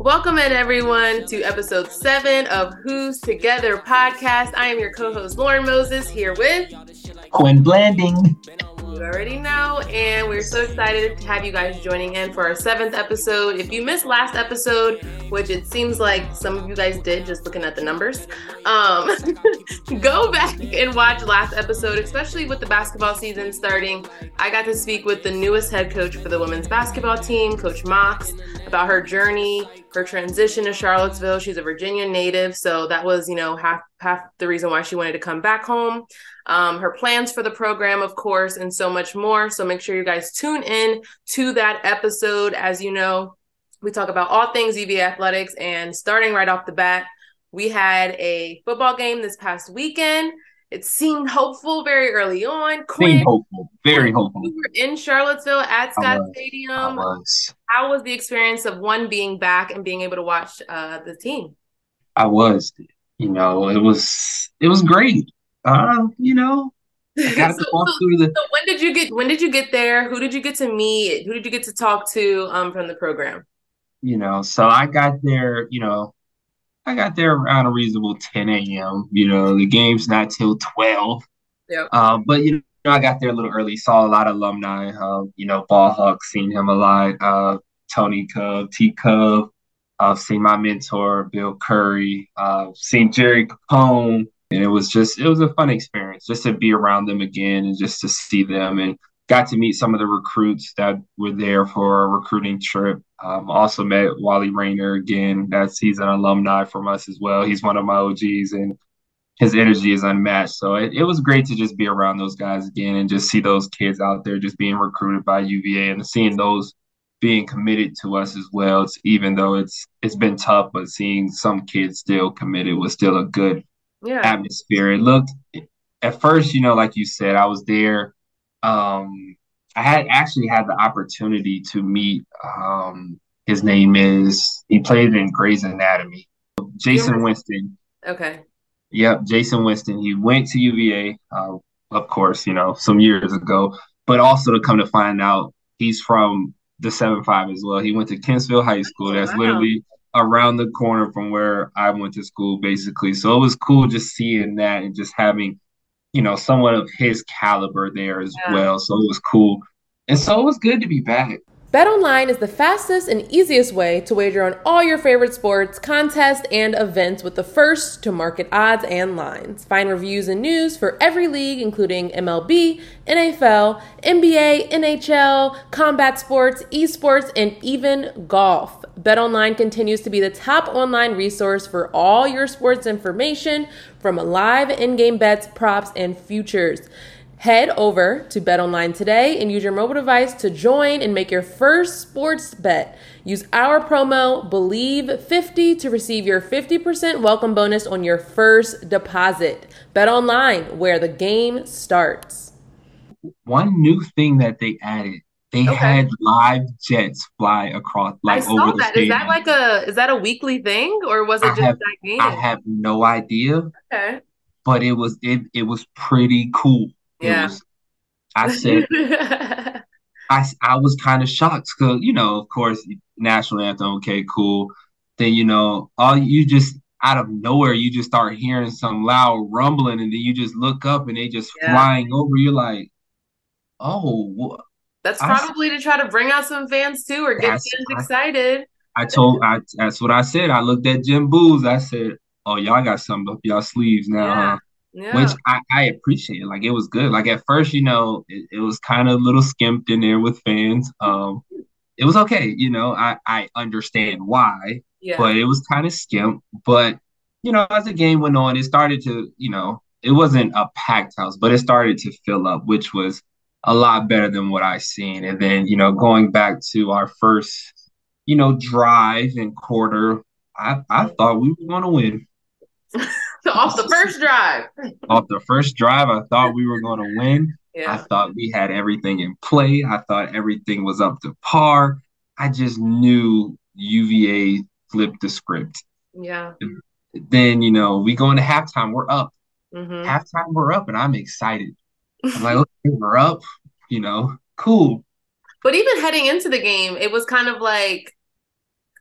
Welcome in, everyone, to episode 7 of Who's Together podcast. I am your co-host, Lauren Moses, here with Quinn Blanding. You already know, and we're so excited to have you guys joining in for our 7th episode. If you missed last episode, which it seems like some of you guys did just looking at the numbers, go back and watch last episode, especially with the basketball season starting. I got to speak with the newest head coach for the women's basketball team, Coach Mox, about her journey, her transition to Charlottesville. She's a Virginia native, so that was, half the reason why she wanted to come back home. Her plans for the program, of course, and so much more. So make sure you guys tune in to that episode. As you know, we talk about all things UVA athletics, and starting right off the bat, we had a football game this past weekend. It seemed hopeful very early on. Quinn, hopeful, very hopeful. You were in Charlottesville at Scott Stadium. I was. How was the experience of being back and being able to watch the team? I was. It was great. I got to walk through the. So when did you get there? Who did you get to meet? Who did you get to talk to from the program? So I got there. I got there around a reasonable 10 a.m. The game's not till 12. Yeah. But I got there a little early. Saw a lot of alumni. Ball Hawk, seen him a lot. Tony Cub, T Cub. I've seen my mentor, Bill Curry. Seen Jerry Capone. And it was a fun experience just to be around them again and just to see them, and got to meet some of the recruits that were there for a recruiting trip. Also met Wally Rayner again. He's an alumni from us as well. He's one of my OGs, and his energy is unmatched. So it was great to just be around those guys again and just see those kids out there just being recruited by UVA and seeing those being committed to us as well. Even though it's been tough, but seeing some kids still committed was still a good atmosphere. It looked at first, like you said, I was there. I had actually had the opportunity to meet. His name he played in Grey's Anatomy. Jason Winston. Okay. Yep, Jason Winston. He went to UVA, of course, some years ago. But also to come to find out, he's from the 7-5 as well. He went to Kensville High School. That's literally around the corner from where I went to school, basically. So it was cool just seeing that and just having, someone of his caliber there as well. So it was cool. And so it was good to be back. BetOnline is the fastest and easiest way to wager on all your favorite sports, contests, and events with the first to market odds and lines. Find reviews and news for every league, including MLB, NFL, NBA, NHL, combat sports, esports, and even golf. BetOnline continues to be the top online resource for all your sports information, from live in-game bets, props, and futures. Head over to BetOnline today and use your mobile device to join and make your first sports bet. Use our promo BELIEVE50 to receive your 50% welcome bonus on your first deposit. BetOnline, where the game starts. One new thing that they added, they had live jets fly across, over the stadium. Is that a weekly thing, or was it just that game? I have no idea. Okay. But it was pretty cool. Yeah. I said, I was kind of shocked because, of course, national anthem, okay, cool. Then, you just out of nowhere, you just start hearing some loud rumbling, and then you just look up and they just flying over. You're like, oh. That's probably to try to bring out some fans too, or get fans excited. That's what I said. I looked at Jim Booz. I said, oh, y'all got something up y'all sleeves now, huh? Yeah. Which I appreciate. Like, it was good. Like, at first, it was kind of a little skimped in there with fans. It was okay. I understand why, but it was kind of skimped. But, as the game went on, it started to, it wasn't a packed house, but it started to fill up, which was a lot better than what I seen. And then, going back to our first, drive and quarter, I thought we were going to win. So off the first drive, I thought we were going to win. Yeah. I thought we had everything in play. I thought everything was up to par. I just knew UVA flipped the script. Yeah. Then, we go into halftime. We're up. Mm-hmm. Halftime, we're up, and I'm excited. I'm like, okay, we're up. Cool. But even heading into the game, it was kind of like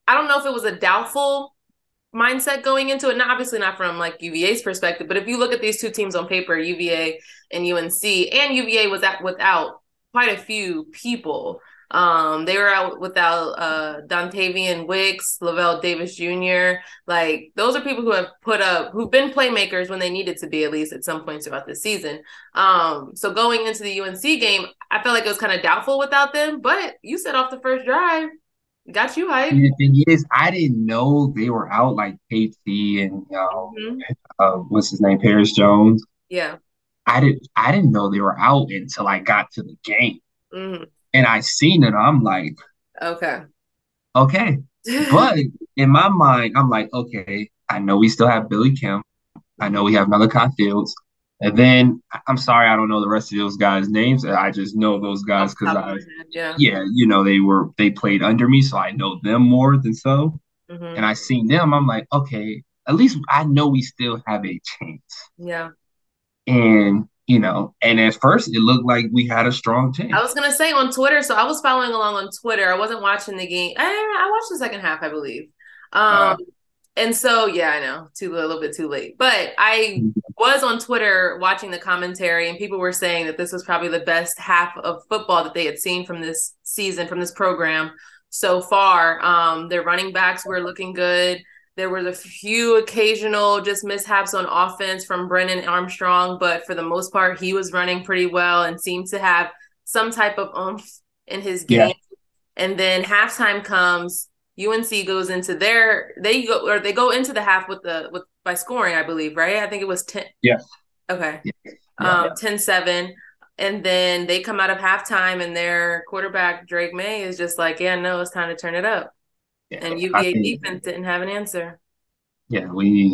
I don't know if it was a doubtful mindset going into it. Not obviously not from like UVA's perspective, but if you look at these two teams on paper, UVA and UNC, and UVA was without quite a few people. They were out without Dontavian Wicks, Lavelle Davis Jr. Like those are people who have who've been playmakers when they needed to be, at least at some points throughout the season. So going into the UNC game, I felt like it was kind of doubtful without them. But you said off the first drive, got you hyped. And the thing is, I didn't know they were out like KT and Mm-hmm. what's his name, Paris Jones. Yeah. I didn't know they were out until I got to the game. Mm-hmm. And I seen it. I'm like, Okay. okay. But in my mind, I'm like, okay, I know we still have Billy Kim. I know we have Malachi Fields. And then I'm sorry, I don't know the rest of those guys' names. I just know those Off guys the because top of my head, yeah. yeah, they played under me, so I know them more than so. And Mm-hmm. I seen them, I'm like, okay, at least I know we still have a chance. Yeah. And and at first it looked like we had a strong I chance. was gonna say on Twitter, so I was following along on Twitter. I wasn't watching the game. I watched the second half, I believe. Um, Uh, and so yeah, I know, a little bit too late. But I was on Twitter watching the commentary, and people were saying that this was probably the best half of football that they had seen from this season, from this program so far. Their running backs were looking good. There were a few occasional just mishaps on offense from Brennan Armstrong, but for the most part, he was running pretty well and seemed to have some type of oomph in his yeah, game. And then halftime comes, UNC goes into they go into the half with by scoring, I believe, right? I think it was 10. yeah, Okay. yeah, yeah, 10-7. And then they come out of halftime and their quarterback, Drake May, is just like, yeah, no, it's time to turn it up. yeah. And I UVA think defense didn't have an answer. yeah,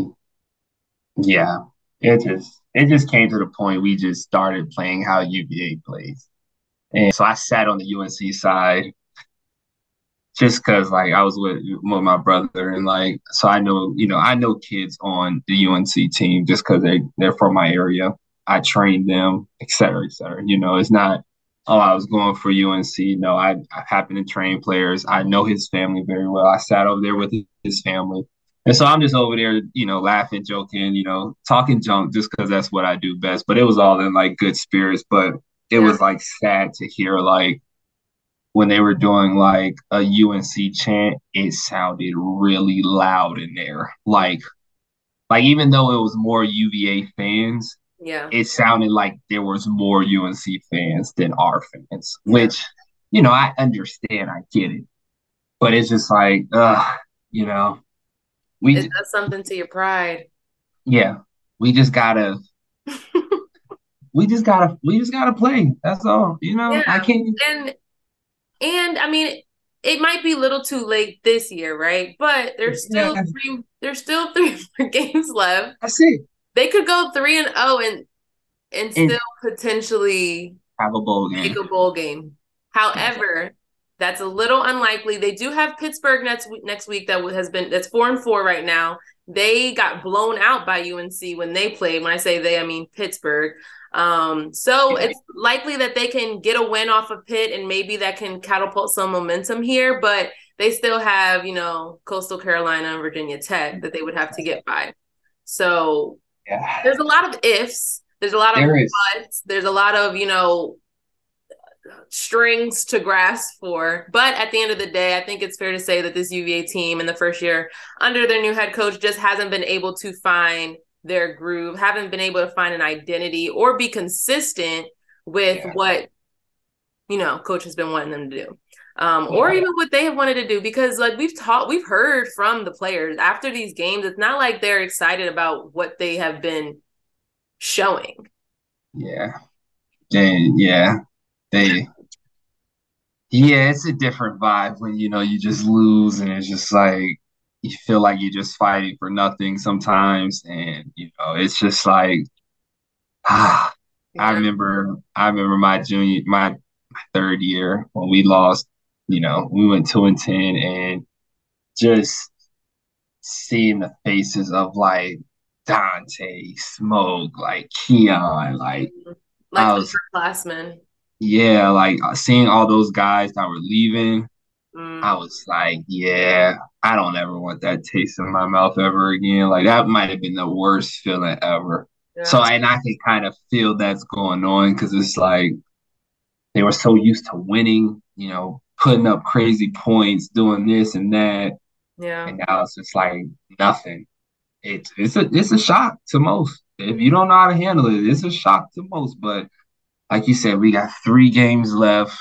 yeah. It just came to the point we just started playing how UVA plays. And so I sat on the UNC side just because like I was with my brother and like so I know kids on the UNC team just because they're from my area. I trained them, et cetera, et cetera. It's not I was going for UNC. No, I happen to train players. I know his family very well. I sat over there with his family. And so I'm just over there, laughing, joking, talking junk just because that's what I do best. But it was all in like good spirits. But it Yeah. was like sad to hear like when they were doing like a UNC chant, it sounded really loud in there. Like even though it was more UVA fans, Yeah. it sounded like there was more UNC fans than our fans, Yeah. which, I understand, I get it. But it's just like, you know, It we does something to your pride. yeah, we just gotta we just gotta play. That's all. Yeah. I can't And I mean, it might be a little too late this year, right? But yeah, there's still three more games left. that's it. They could go 3-0 and And still potentially have a bowl make game. a bowl game. Yeah. However, that's a little unlikely. They do have Pittsburgh next week that's 4-4 right now. They got blown out by UNC when they played. When I say they, I mean Pittsburgh. So Yeah. it's likely that they can get a win off of Pitt, and maybe that can catapult some momentum here. But they still have, Coastal Carolina and Virginia Tech that they would have to get by. So Yeah. there's a lot of ifs. There's a lot of There is. buts. There's a lot of, strings to grasp for. But at the end of the day, I think it's fair to say that this UVA team in the first year under their new head coach just hasn't been able to find their groove, haven't been able to find an identity or be consistent with what, coach has been wanting them to do. Or even what they have wanted to do, because like we've heard from the players after these games, it's not like they're excited about what they have been showing. Yeah. Yeah. They Yeah, it's a different vibe when you just lose and it's just like you feel like you're just fighting for nothing sometimes and it's just like ah Yeah. I remember my third year when we lost, we went 2-10 and just seeing the faces of like Dante, Smoke, like Keon, like Like I was upperclassmen. yeah, like seeing all those guys that were leaving I was like, yeah, I don't ever want that taste in my mouth ever again. Like that might have been the worst feeling ever. So, Yeah. and I can kind of feel that's going on because it's like they were so used to winning, putting up crazy points, doing this and that, Yeah. and now it's just like nothing. It's a shock to most. If you don't know how to handle it, it's a shock to most. But like you said, we got 3 games left.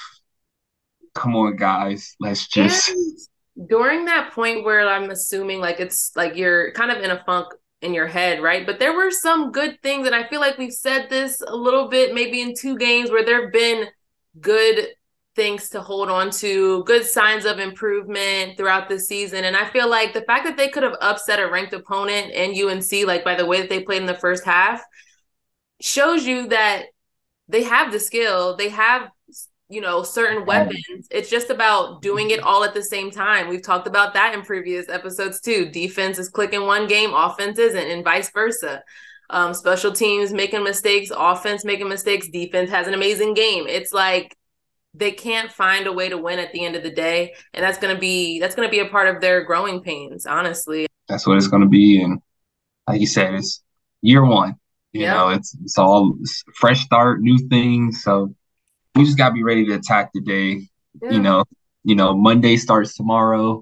Come on, guys. Let's just And during that point where I'm assuming like it's like you're kind of in a funk in your head, right? But there were some good things, and I feel like we've said this a little bit, maybe in 2 games where there have been good things to hold on to, good signs of improvement throughout the season. And I feel like the fact that they could have upset a ranked opponent and UNC, like by the way that they played in the first half, shows you that they have the skill, they have certain weapons. It's just about doing it all at the same time. We've talked about that in previous episodes too. Defense is clicking one game, offense isn't, and vice versa. Special teams making mistakes, offense making mistakes, defense has an amazing game. It's like they can't find a way to win at the end of the day, and that's gonna be a part of their growing pains, honestly. that's what it's going to be. And like you said, it's year one. Yep. It's all fresh start, new things. So we just gotta be ready to attack the day. You Yeah. know, Monday starts tomorrow.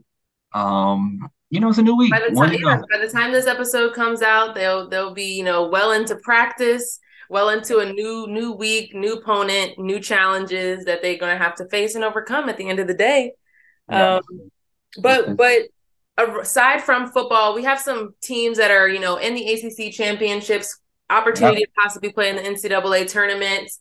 It's a new week. By the One time, to yeah, go. by the time this episode comes out, they'll be well into practice, well into a new week, new opponent, new challenges that they're gonna have to face and overcome at the end of the day. Yeah. Um, but aside from football, we have some teams that are in the ACC championships, Yep. opportunity to possibly play in the NCAA tournaments.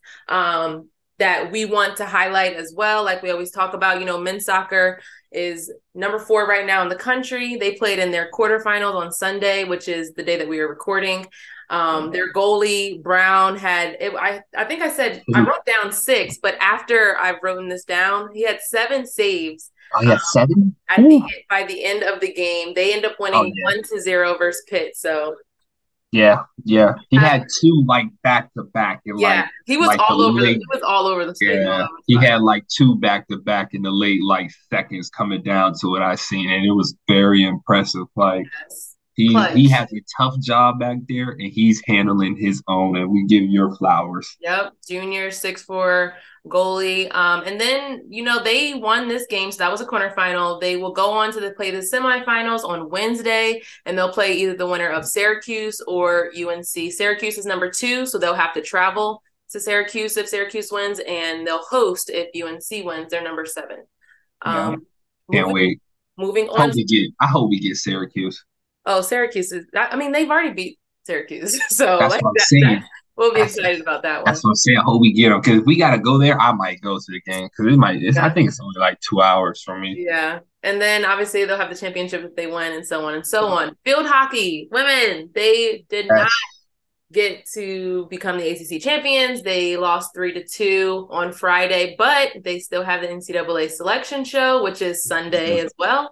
That we want to highlight as well. Like we always talk about, men's soccer is number 4 right now in the country. They played in their quarterfinals on Sunday, which is the day that we are recording. Their goalie Brown had it, I think I said I wrote down 6, but after I've written this down, he had 7 saves. Oh, yeah, 7. At the Ooh. by the end of the game, they end up Oh winning yeah. 1-0 versus Pitt. So Yeah, yeah. He uh, had 2 like back to back in yeah, he was the all over the late. he was all over the stadium. Yeah, he had like 2 back to back in the late like seconds coming down to it. I seen, and it was very impressive. Like Yes. he Clutch. has a tough job back there, and he's handling his own. And we give your flowers. Yep, junior 6'4" goalie. And then they won this game, so that was a quarterfinal. They will go on to play the semifinals on Wednesday, and they'll play either the winner of Syracuse or UNC. Syracuse is number 2, so they'll have to travel to Syracuse if Syracuse wins, and they'll host if UNC wins. They're number 7. Yeah, Um, can't moving wait. moving on. I hope we get Syracuse. Oh, Syracuse is. I mean, they've already beat Syracuse, so That's like what I'm that saying. we'll be That's excited about that that's one. what I'm saying. I hope we get them because if we gotta go there, I might go to the game because it might. I Yeah. think it's only like 2 hours from me. Yeah. And then obviously they'll have the championship if they win and so on and so on. Field hockey, women, they did not Yes. get to become the ACC champions. They lost 3-2 on Friday, but they still have the NCAA selection show, which is Sunday as well.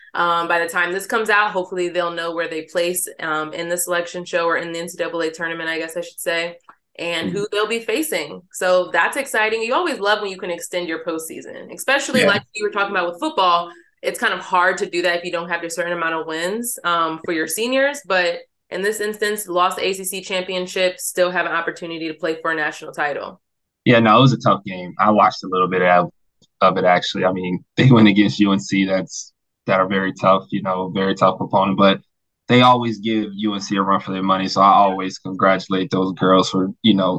By the time this comes out, hopefully they'll know where they place in the selection show or in the NCAA tournament, I guess I should say, and who they'll be facing. So that's exciting. You always love when you can extend your postseason, especially Yeah. like you were talking about with football. It's kind of hard to do that if you don't have a certain amount of wins for your seniors. But in this instance, lost the ACC championship, still have an opportunity to play for a national title. Yeah. No, it was a tough game. I watched a little bit of it actually. I mean, they went against UNC. That are very tough. Very tough opponent, but they always give UNC a run for their money. So I always congratulate those girls for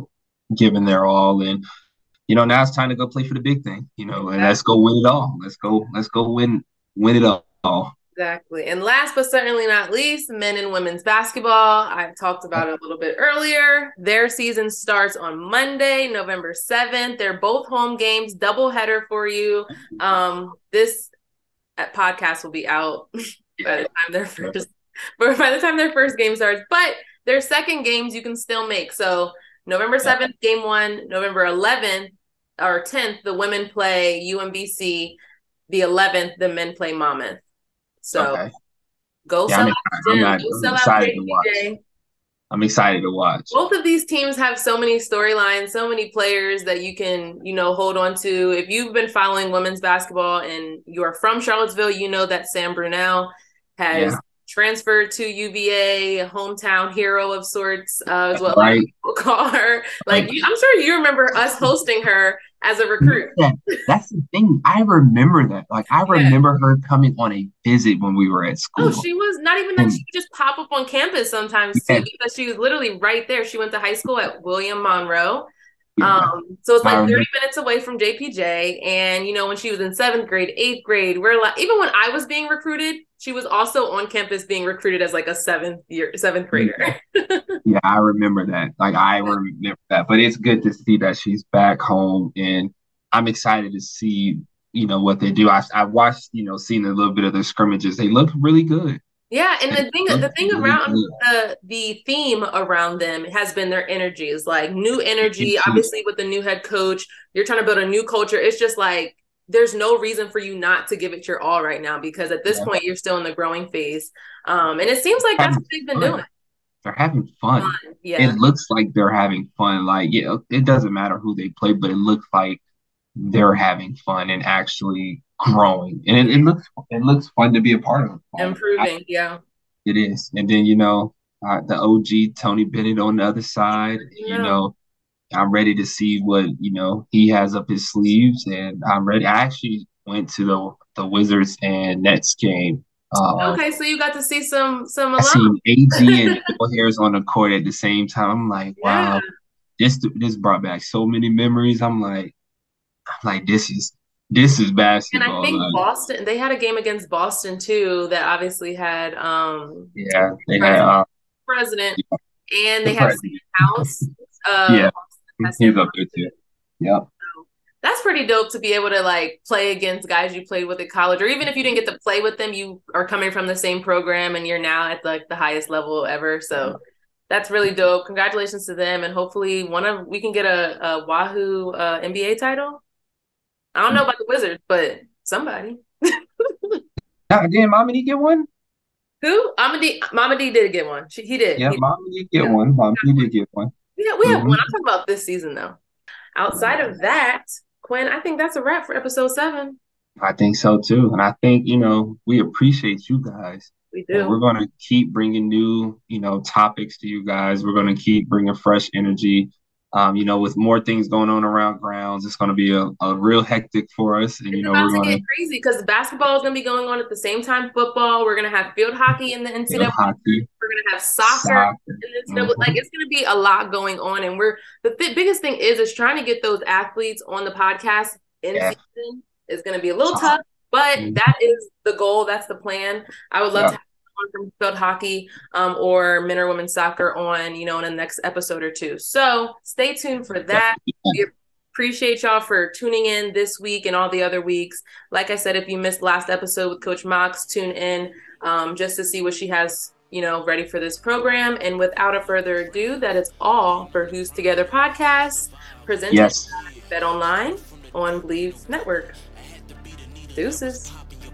giving their all. And now it's time to go play for the big thing. And let's go win it all. Let's go win it all. Exactly. And last but certainly not least, men and women's basketball. I've talked about it a little bit earlier. Their season starts on Monday, November 7th. They're both home games, double header for you. This podcast will be out by the time their first game starts. But their second games you can still make. So November 7th, game 1, November 11th or 10th, the women play UMBC. The 11th, the men play Monmouth. So Okay. go Yeah, sell out, Jim. I'm Go sell out, excited to watch. JPJ. I'm excited to watch. Both of these teams have so many storylines, so many players that you can, hold on to. If you've been following women's basketball and you are from Charlottesville, you know that Sam Brunel has transferred to UVA, a hometown hero of sorts, is what a lot of people call her. Like, I'm sure you remember us hosting her as a recruit. Yeah, that's the thing. I remember that. Like, I remember her coming on a visit when we were at school. Oh, she was not even that. She would just pop up on campus sometimes too, because she was literally right there. She went to high school at William Monroe. So it's like 30 minutes away from JPJ. And, when she was in 7th grade, 8th grade, we're like, even when I was being recruited, she was also on campus being recruited as like a 7th grader. Yeah, I remember that. Like, I remember that. But it's good to see that she's back home, and I'm excited to see, what they do. I watched, seeing a little bit of the scrimmages. They look really good. Yeah, and the thing around the theme around them has been their energies, like new energy. Obviously, with the new head coach, you're trying to build a new culture. It's just like there's no reason for you not to give it your all right now, because at this point you're still in the growing phase, and it seems like that's what they've been doing. They're having fun. Yeah. It looks like they're having fun. Like, it doesn't matter who they play, but it looks like they're having fun and actually growing, and it looks fun to be a part of. Improving, it is. And then the OG Tony Bennett on the other side. I'm ready to see what he has up his sleeves, and I'm ready. I actually went to the Wizards and Nets game. Okay, so you got to see some I seen AG and Bill Harris on the court at the same time. I'm like, wow, this brought back so many memories. I'm like, this is basketball. And I think Boston, they had a game against Boston too that obviously had they had president and they had House. He's up there too. Yep. That's pretty dope to be able to like play against guys you played with at college, or even if you didn't get to play with them, you are coming from the same program and you're now at like the highest level ever. So that's really dope. Congratulations to them, and hopefully we can get a Wahoo NBA title. I don't know about the Wizards, but somebody. Did Mama D get one? Who? Mama D did get one. He did. Yeah, Mama D get one. Mama D did get one. Yeah, we have one. I'm talking about this season though. Outside of that, Quinn, I think that's a wrap for episode 7. I think so too, and I think we appreciate you guys. We do. And we're going to keep bringing new topics to you guys. We're going to keep bringing fresh energy. With more things going on around grounds, it's going to be a real hectic for us. And, we're going to get crazy because basketball is going to be going on at the same time. Football, we're going to have field hockey in the NCAA. We're going to have soccer in the NCAA. Like, it's going to be a lot going on. And the biggest thing is trying to get those athletes on the podcast in season is going to be a little tough, but that is the goal. That's the plan. I would love to have from field hockey or men or women's soccer on, in the next episode or two. So stay tuned for that. We appreciate y'all for tuning in this week and all the other weeks. Like I said, if you missed last episode with Coach Mox, tune in just to see what she has, ready for this program. And without a further ado, that is all for Who's Together podcast, presented by Bet Online on Bleav Network. Deuces.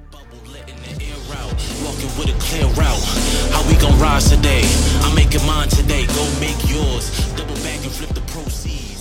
Walking with a clear route. How we gon' rise today? I'm making mine today. Go make yours. Double back and flip the proceeds.